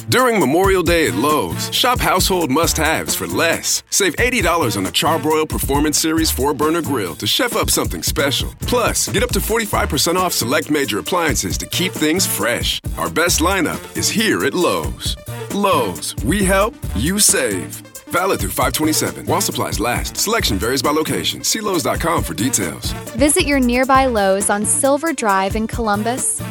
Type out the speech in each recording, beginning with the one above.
During Memorial Day at Lowe's, shop household must-haves for less. Save $80 on a Charbroil Performance Series 4-burner grill to chef up something special. Plus, get up to 45% off select major appliances to keep things fresh. Our best lineup is here at Lowe's. Lowe's, we help, you save. Valid through 5/27. While supplies last. Selection varies by location. See Lowes.com for details. Visit your nearby Lowe's on Silver Drive in Columbus.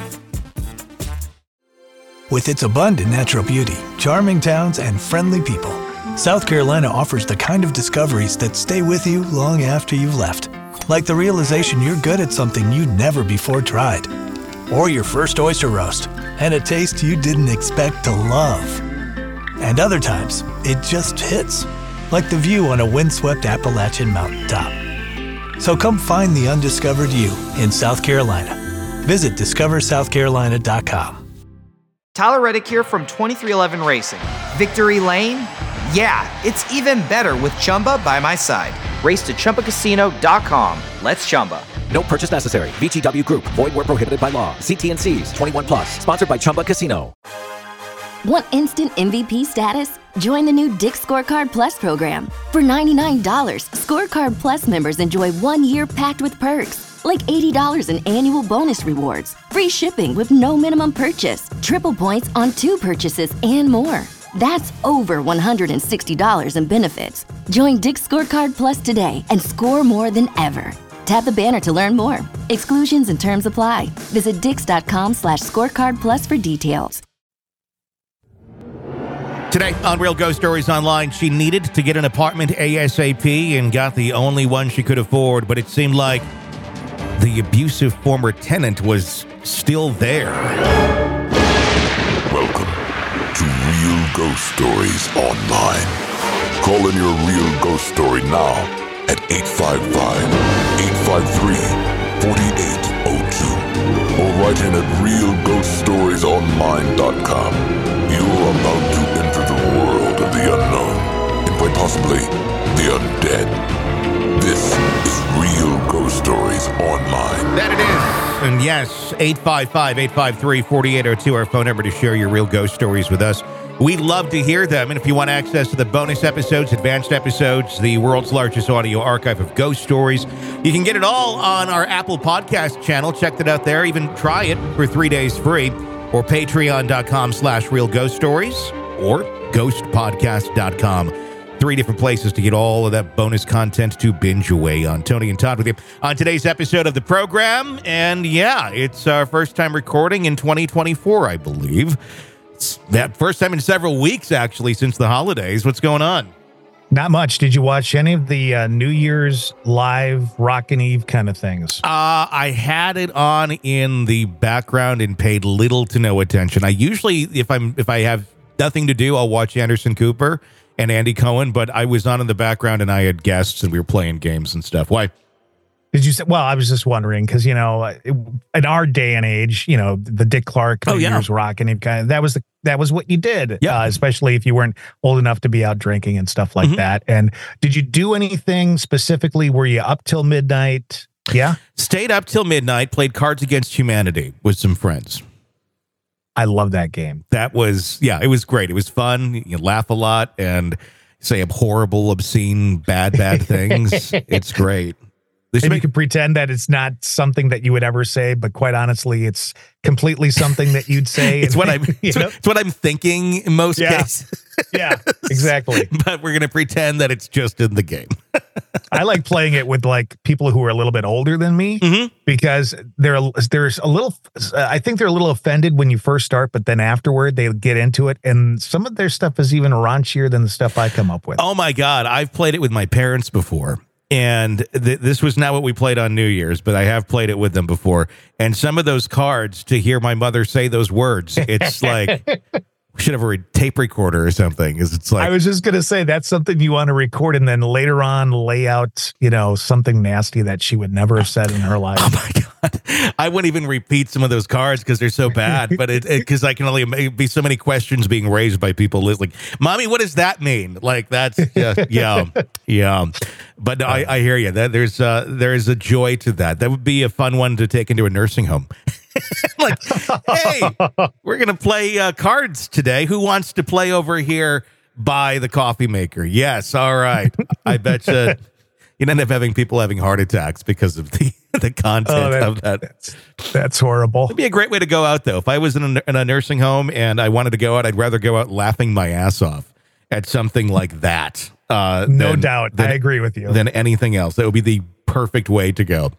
With its abundant natural beauty, charming towns, and friendly people, South Carolina offers the kind of discoveries that stay with you long after you've left. Like the realization you're good at something you'd never before tried. Or your first oyster roast, and a taste you didn't expect to love. And other times, it just hits. Like the view on a windswept Appalachian mountaintop. So come find the undiscovered you in South Carolina. Visit discoversouthcarolina.com. Tyler Reddick here from 2311 Racing. Victory Lane? Yeah, it's even better with Chumba by my side. Race to ChumbaCasino.com. Let's Chumba. No purchase necessary. VGW Group. Void where prohibited by law. See T&Cs. 21 plus. Sponsored by Chumba Casino. Want instant MVP status? Join the new Dick's Scorecard Plus program. For $99, Scorecard Plus members enjoy 1 year packed with perks. Like $80 in annual bonus rewards, free shipping with no minimum purchase, triple points on 2 purchases, and more. That's over $160 in benefits. Join Dick's Scorecard Plus today and score more than ever. Tap the banner to learn more. Exclusions and terms apply. Visit dix.com/scorecard plus for details. Today on Real Ghost Stories Online, she needed to get an apartment ASAP and got the only one she could afford, but it seemed like the abusive former tenant was still there. Welcome to Real Ghost Stories Online. Call in your real ghost story now at 855-853-4802 or write in at realghoststoriesonline.com. You're about to enter the world of the unknown and quite possibly the undead. This is Real Ghost Stories Online. That it is. And yes, 855-853-4802, our phone number to share your real ghost stories with us. We love to hear them. And if you want access to the bonus episodes, advanced episodes, the world's largest audio archive of ghost stories, you can get it all on our Apple Podcast channel. Check it out there. Even try it for 3 days free. Or patreon.com/realghoststories or ghostpodcast.com. 3 different places to get all of that bonus content to binge away on. Tony and Todd with you on today's episode of the program. And yeah, it's our first time recording in 2024, I believe. It's that first time in several weeks, actually, since the holidays. What's going on? Not much. Did you watch any of the New Year's live Rockin' Eve kind of things? I had it on in the background and paid little to no attention. I usually, if I have nothing to do, I'll watch Anderson Cooper and Andy Cohen, but I was on in the background and I had guests and we were playing games and stuff. Why? Did you say? Well, I was just wondering because in our day and age, the Dick Clark New Year's Rockin' Eve kind of that was what you did, especially if you weren't old enough to be out drinking and stuff like that. And did you do anything specifically? Were you up till midnight? Yeah, stayed up till midnight. Played Cards Against Humanity with some friends. I love that game. That was, it was great. It was fun. You laugh a lot and say horrible, obscene, bad things. It's great. And you can pretend that it's not something that you would ever say, but quite honestly, it's completely something that you'd say. It's what I'm thinking in most cases. Yeah, exactly. But we're going to pretend that it's just in the game. I like playing it with people who are a little bit older than me because there's a little, I think they're a little offended when you first start, but then afterward they get into it. And some of their stuff is even raunchier than the stuff I come up with. Oh my God. I've played it with my parents before. And this was not what we played on New Year's, but I have played it with them before. And some of those cards, to hear my mother say those words, it's like we should have a tape recorder or something. It's like, I was just gonna say that's something you want to record, and then later on lay out, something nasty that she would never have said in her life. Oh my God. I wouldn't even repeat some of those cards because they're so bad, but because I can only be so many questions being raised by people like, Mommy, what does that mean? Like that's just, yeah. But no, I hear you. There is a joy to that. That would be a fun one to take into a nursing home. Like, hey, we're going to play cards today. Who wants to play over here by the coffee maker? Yes. All right. I bet you end up having people having heart attacks because of the content of that. That's horrible. It'd be a great way to go out, though. If I was in a nursing home and I wanted to go out, I'd rather go out laughing my ass off at something like that. No doubt. I agree with you. Than anything else. That would be the perfect way to go.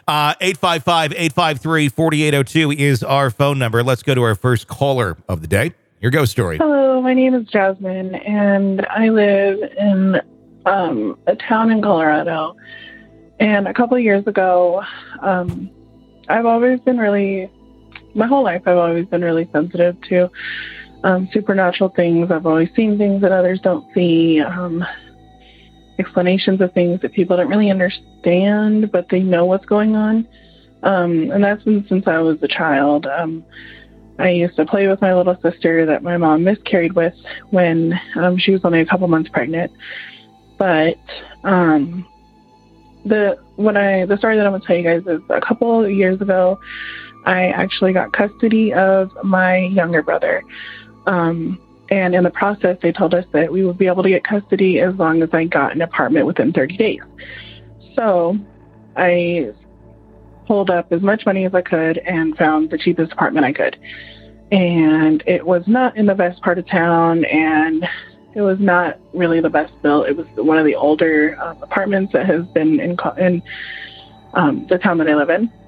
855-853-4802 is our phone number. Let's go to our first caller of the day. Your ghost story. Hello, my name is Jasmine, and I live in a town in Colorado. And a couple of years ago, I've always been my whole life, I've always been really sensitive to supernatural things. I've always seen things that others don't see, explanations of things that people don't really understand, but they know what's going on. And that's been since I was a child. I used to play with my little sister that my mom miscarried with when she was only a couple months pregnant. But the story that I'm going to tell you guys is a couple of years ago, I actually got custody of my younger brother. And in the process, they told us that we would be able to get custody as long as I got an apartment within 30 days. So I pulled up as much money as I could and found the cheapest apartment I could. And it was not in the best part of town, and it was not really the best built. It was one of the older apartments that has been in the town that I live in.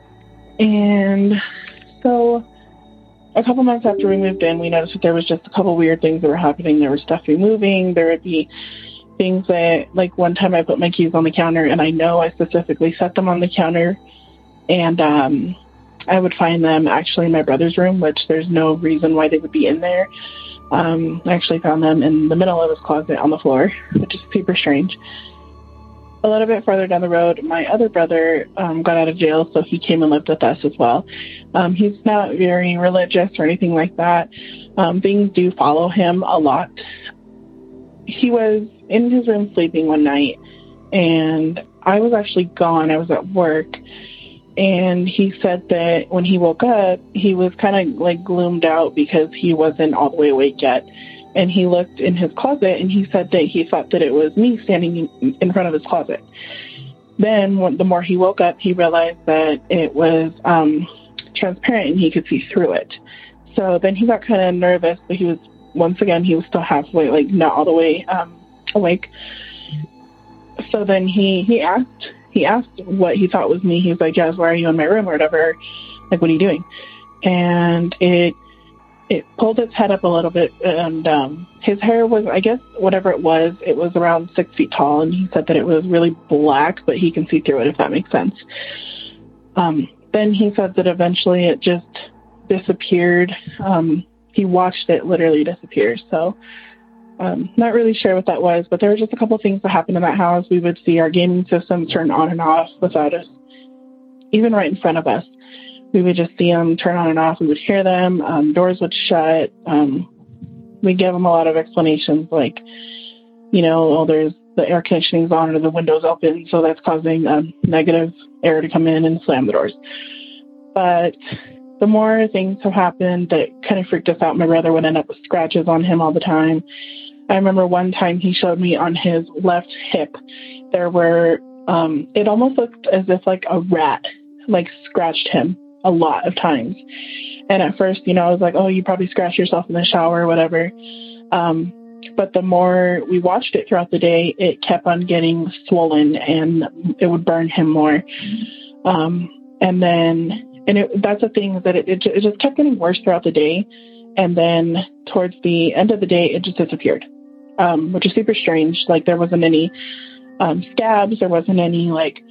And so a couple months after we moved in, we noticed that there was just a couple weird things that were happening. There was stuff removing. There would be things that, like one time I put my keys on the counter, and I know I specifically set them on the counter, and I would find them actually in my brother's room, which there's no reason why they would be in there. I actually found them in the middle of his closet on the floor, which is super strange. A little bit farther down the road, my other brother got out of jail, so he came and lived with us as well. He's not very religious or anything like that. Things do follow him a lot. He was in his room sleeping one night, and I was actually gone. I was at work, and he said that when he woke up, he was kind of like gloomed out because he wasn't all the way awake yet. And he looked in his closet, and he said that he thought that it was me standing in front of his closet. Then the more he woke up, he realized that it was transparent and he could see through it. So then he got kind of nervous, but he was still halfway, like not all the way awake. So then he asked what he thought was me. He was like, "Jazz, why are you in my room?" or whatever. Like, what are you doing? And it pulled its head up a little bit, and his hair was, I guess, whatever it was around 6 feet tall, and he said that it was really black, but he can see through it, if that makes sense. Then he said that eventually it just disappeared. He watched it literally disappear. So not really sure what that was, but there were just a couple of things that happened in that house. We would see our gaming system turn on and off without us, even right in front of us. We would just see them turn on and off. We would hear them. Doors would shut. We give them a lot of explanations, like, there's the air conditioning's on or the window's open, so that's causing negative air to come in and slam the doors. But the more things have happened that kind of freaked us out, my brother would end up with scratches on him all the time. I remember one time he showed me on his left hip, there were, it almost looked as if like a rat, like scratched him a lot of times. And at first, I was like, oh, you probably scratched yourself in the shower or whatever. But the more we watched it throughout the day, it kept on getting swollen and it would burn him more. That's the thing, that it just kept getting worse throughout the day. And then towards the end of the day, it just disappeared, which is super strange. Like, there wasn't any scabs. There wasn't any,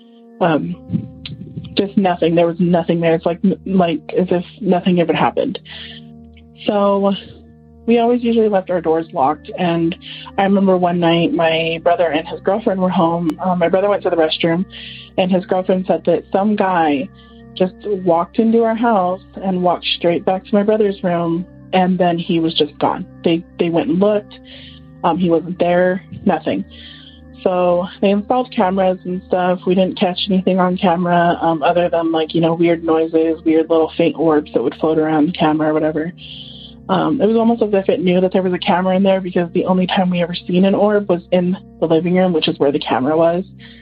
just nothing. There was nothing there. It's like as if nothing ever happened. So we always usually left our doors locked. And I remember one night my brother and his girlfriend were home. My brother went to the restroom, and his girlfriend said that some guy just walked into our house and walked straight back to my brother's room, and then he was just gone. They went and looked. He wasn't there, nothing. So they installed cameras and stuff. We didn't catch anything on camera other than weird noises, weird little faint orbs that would float around the camera or whatever. It was almost as if it knew that there was a camera in there, because the only time we ever seen an orb was in the living room, which is where the camera was.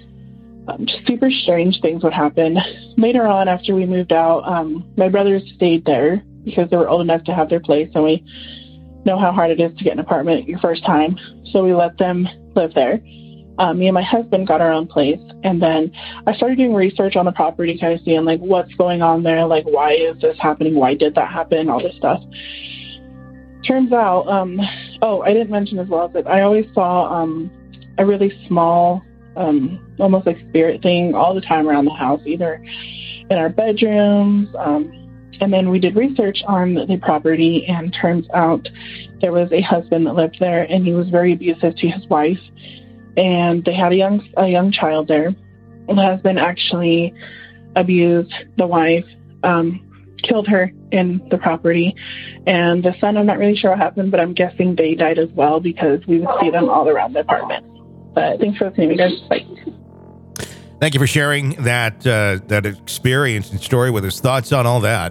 Just super strange things would happen. Later on, after we moved out, my brothers stayed there because they were old enough to have their place, and we know how hard it is to get an apartment your first time. So we let them live there. Me and my husband got our own place, and then I started doing research on the property, kind of seeing what's going on there, why is this happening, why did that happen, all this stuff. Turns out, I didn't mention as well that I always saw a really small, almost like spirit thing all the time around the house, either in our bedrooms. And then we did research on the property, and turns out there was a husband that lived there, and he was very abusive to his wife. And they had a young child there. And the husband actually abused the wife, killed her in the property. And the son, I'm not really sure what happened, but I'm guessing they died as well, because we would see them all around the apartment. But thanks for listening, guys. Bye. Thank you for sharing that experience and story with us. Thoughts on all that?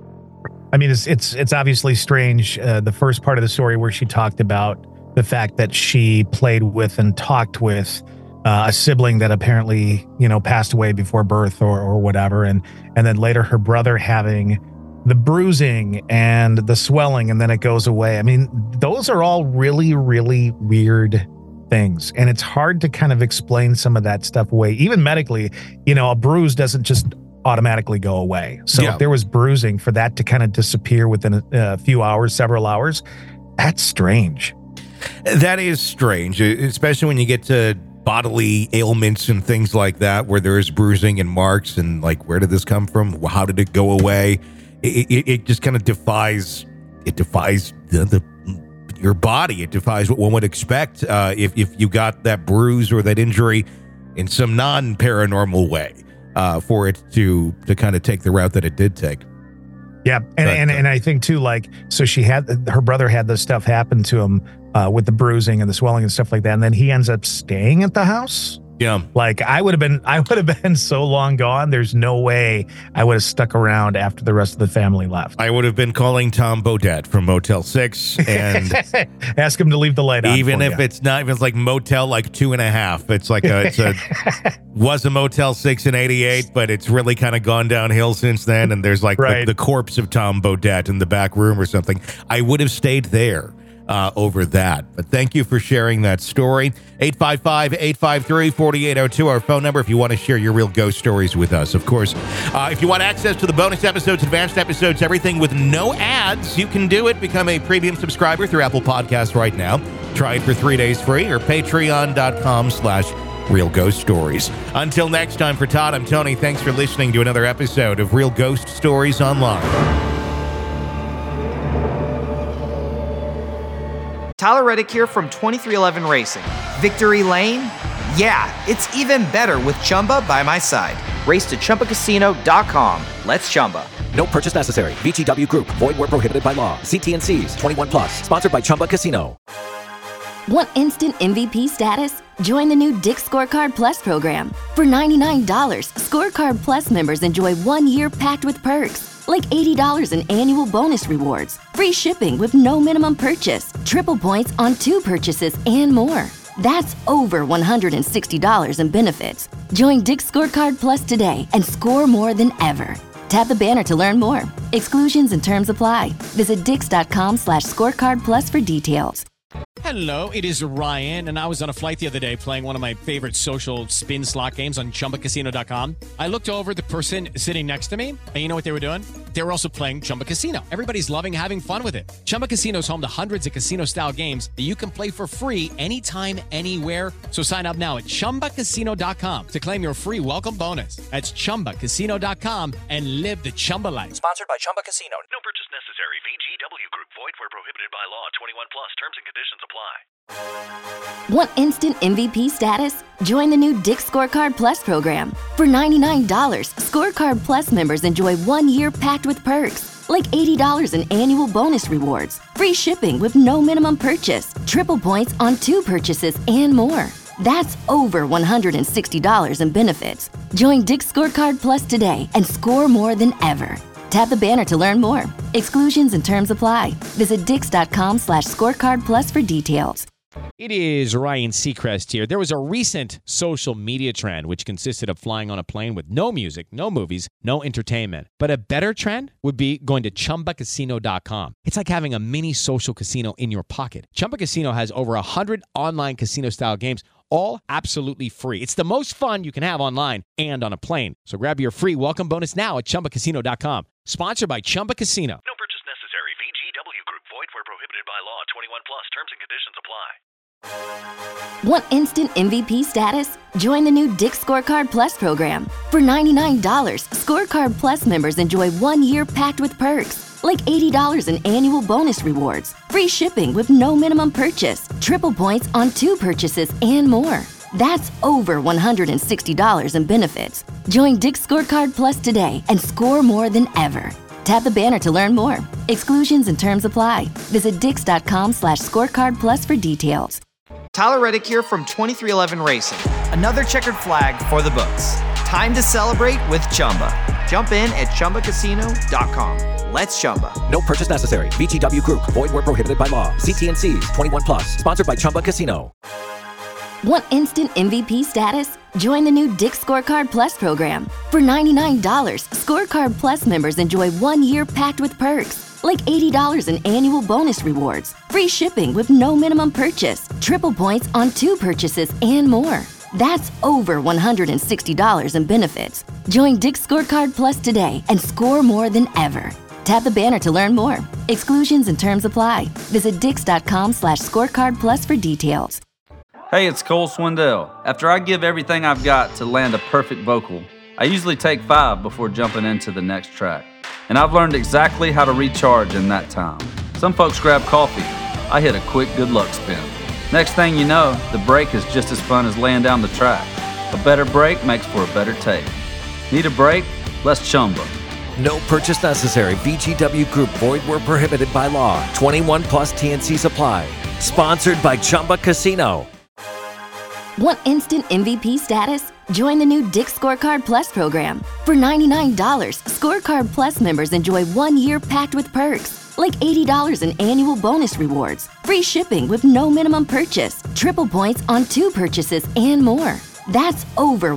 I mean, it's obviously strange. The first part of the story where she talked about the fact that she played with and talked with a sibling that apparently, passed away before birth or whatever. And then later her brother having the bruising and the swelling, and then it goes away. I mean, those are all really, really weird things. And it's hard to kind of explain some of that stuff away. Even medically, a bruise doesn't just automatically go away. So if there was bruising, for that to kind of disappear within a few hours, several hours, that's strange. That is strange, especially when you get to bodily ailments and things like that, where there is bruising and marks, and where did this come from? How did it go away? It just kind of defies your body. It defies what one would expect if you got that bruise or that injury in some non-paranormal way, for it to kind of take the route that it did take. Yeah, and I think too, so her brother had this stuff happen to him with the bruising and the swelling and stuff like that, and then he ends up staying at the house. Yeah, I would have been so long gone. There's no way I would have stuck around after the rest of the family left. I would have been calling Tom Bodette from Motel 6 and ask him to leave the light on. Even if it's not, even if it's Motel 2.5. It's was a Motel 6 in '88, but it's really kind of gone downhill since then. And there's the corpse of Tom Bodette in the back room or something. I would have stayed there over that. But thank you for sharing that story. 855-853-4802, our phone number, if you want to share your real ghost stories with us. Of course, if you want access to the bonus episodes, advanced episodes, everything with no ads, you can do it. Become a premium subscriber through Apple Podcasts right now. Try it for 3 days free, or patreon.com/Real Ghost Stories. Until next time, for Todd, I'm Tony. Thanks for listening to another episode of Real Ghost Stories Online. Tyler Reddick here from 2311 Racing. Victory Lane? Yeah, it's even better with Chumba by my side. Race to ChumbaCasino.com. Let's Chumba. No purchase necessary. VGW Group. Void where prohibited by law. See T&Cs. 21+. Sponsored by Chumba Casino. Want instant MVP status? Join the new Dick's Scorecard Plus program. For $99, Scorecard Plus members enjoy 1 year packed with perks, like $80 in annual bonus rewards, free shipping with no minimum purchase, triple points on 2 purchases, and more. That's over $160 in benefits. Join Dick's Scorecard Plus today and score more than ever. Tap the banner to learn more. Exclusions and terms apply. Visit Dix.com/scorecard plus for details. Hello, it is Ryan, and I was on a flight the other day playing one of my favorite social spin slot games on ChumbaCasino.com. I looked over at the person sitting next to me, and you know what they were doing? They were also playing Chumba Casino. Everybody's loving having fun with it. Chumba Casino is home to hundreds of casino-style games that you can play for free anytime, anywhere. So sign up now at ChumbaCasino.com to claim your free welcome bonus. That's ChumbaCasino.com and live the Chumba life. Sponsored by Chumba Casino. No purchase necessary. VGW Group. Void where prohibited by law. 21+. Terms and conditions apply. Want instant MVP status? Join the new Dick's Scorecard Plus program. For $99, Scorecard Plus members enjoy 1 year packed with perks, like $80 in annual bonus rewards, free shipping with no minimum purchase, triple points on 2 purchases, and more. That's over $160 in benefits. Join Dick's Scorecard Plus today and score more than ever. Tap the banner to learn more. Exclusions and terms apply. Visit dix.com/scorecard plus for details. It is Ryan Seacrest here. There was a recent social media trend which consisted of flying on a plane with no music, no movies, no entertainment. But a better trend would be going to ChumbaCasino.com. It's like having a mini social casino in your pocket. Chumba Casino has over 100 online casino-style games, all absolutely free. It's the most fun you can have online and on a plane. So grab your free welcome bonus now at ChumbaCasino.com. Sponsored by Chumba Casino. No purchase necessary. VGW Group. Void where prohibited by law. 21 plus. Terms and conditions apply. Want instant MVP status? Join the new Dick's Scorecard Plus program. For $99, Scorecard Plus members enjoy 1 year packed with perks, like $80 in annual bonus rewards, free shipping with no minimum purchase, triple points on 2 purchases, and more. That's over $160 in benefits. Join Dick's Scorecard Plus today and score more than ever. Tap the banner to learn more. Exclusions and terms apply. Visit dix.com/scorecard plus for details. Tyler Reddick here from 2311 Racing. Another checkered flag for the books. Time to celebrate with Chumba. Jump in at ChumbaCasino.com. Let's Chumba. No purchase necessary. VGW Group. Void where prohibited by law. See T&Cs. 21 plus. Sponsored by Chumba Casino. Want instant MVP status? Join the new Dick's Scorecard Plus program. For $99, Scorecard Plus members enjoy 1 year packed with perks, like $80 in annual bonus rewards, free shipping with no minimum purchase, triple points on 2 purchases, and more. That's over $160 in benefits. Join Dick's Scorecard Plus today and score more than ever. Tap the banner to learn more. Exclusions and terms apply. Visit dix.com/scorecard plus for details. Hey, it's Cole Swindell. After I give everything I've got to land a perfect vocal, I usually take 5 before jumping into the next track. And I've learned exactly how to recharge in that time. Some folks grab coffee. I hit a quick good luck spin. Next thing you know, the break is just as fun as laying down the track. A better break makes for a better take. Need a break? Let's Chumba. No purchase necessary. VGW Group. Void where prohibited by law. 21 plus T&Cs apply. Sponsored by Chumba Casino. Want instant MVP status? Join the new Dick's Scorecard Plus program. For $99, Scorecard Plus members enjoy 1 year packed with perks, like $80 in annual bonus rewards, free shipping with no minimum purchase, triple points on 2 purchases, and more. That's over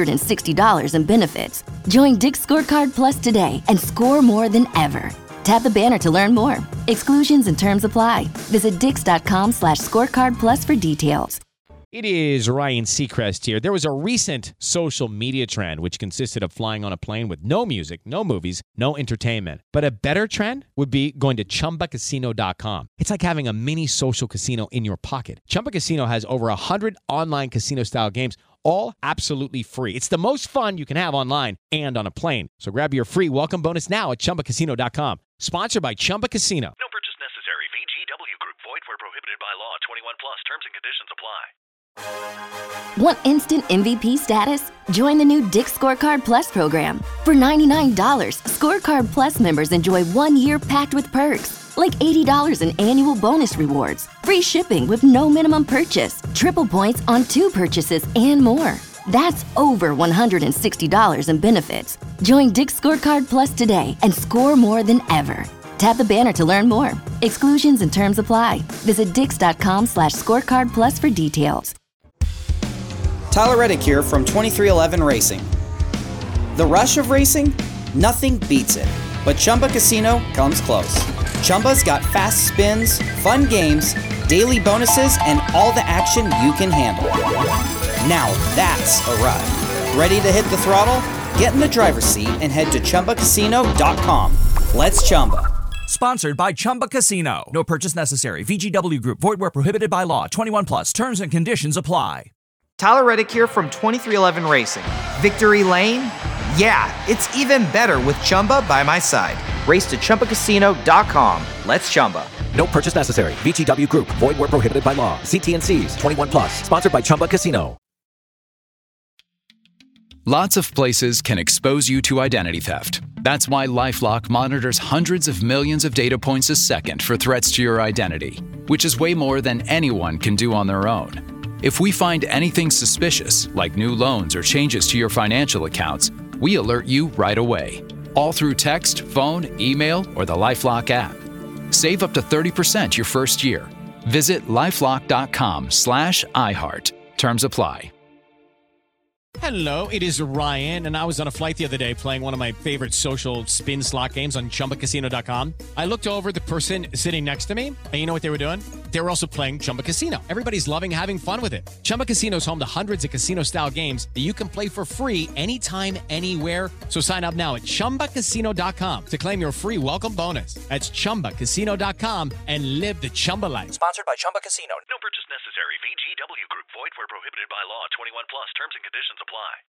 $160 in benefits. Join Dick's Scorecard Plus today and score more than ever. Tap the banner to learn more. Exclusions and terms apply. Visit dix.com/scorecard plus for details. It is Ryan Seacrest here. There was a recent social media trend which consisted of flying on a plane with no music, no movies, no entertainment. But a better trend would be going to ChumbaCasino.com. It's like having a mini social casino in your pocket. Chumba Casino has over 100 online casino-style games, all absolutely free. It's the most fun you can have online and on a plane. So grab your free welcome bonus now at ChumbaCasino.com. Sponsored by Chumba Casino. No purchase necessary. VGW Group. Void where prohibited by law. 21 plus. Terms and conditions apply. Want instant MVP status? Join the new Dick's Scorecard Plus program. For $99, Scorecard Plus members enjoy 1 year packed with perks, like $80 in annual bonus rewards, free shipping with no minimum purchase, triple points on 2 purchases, and more. That's over $160 in benefits. Join Dick's Scorecard Plus today and score more than ever. Tap the banner to learn more. Exclusions and terms apply. Visit dix.com/scorecard plus for details. Tyler Reddick here from 2311 Racing. The rush of racing? Nothing beats it. But Chumba Casino comes close. Chumba's got fast spins, fun games, daily bonuses, and all the action you can handle. Now that's a ride. Ready to hit the throttle? Get in the driver's seat and head to ChumbaCasino.com. Let's Chumba. Sponsored by Chumba Casino. No purchase necessary. VGW Group. Void where prohibited by law. 21 plus. Terms and conditions apply. Tyler Reddick here from 2311 Racing. Victory Lane? Yeah, it's even better with Chumba by my side. Race to ChumbaCasino.com. Let's Chumba. No purchase necessary. VGW Group. Void where prohibited by law. See T&Cs. 21 plus. Sponsored by Chumba Casino. Lots of places can expose you to identity theft. That's why LifeLock monitors hundreds of millions of data points a second for threats to your identity, which is way more than anyone can do on their own. If we find anything suspicious, like new loans or changes to your financial accounts, we alert you right away. All through text, phone, email, or the LifeLock app. Save up to 30% your first year. Visit lifelock.com/iHeart. Terms apply. Hello, it is Ryan, and I was on a flight the other day playing one of my favorite social spin slot games on ChumbaCasino.com. I looked over at the person sitting next to me, and you know what they were doing? They were also playing Chumba Casino. Everybody's loving having fun with it. Chumba Casino is home to hundreds of casino-style games that you can play for free anytime, anywhere. So sign up now at ChumbaCasino.com to claim your free welcome bonus. That's ChumbaCasino.com and live the Chumba life. Sponsored by Chumba Casino. No purchase necessary. VGW Group. Void where prohibited by law. 21 plus. Terms and conditions apply.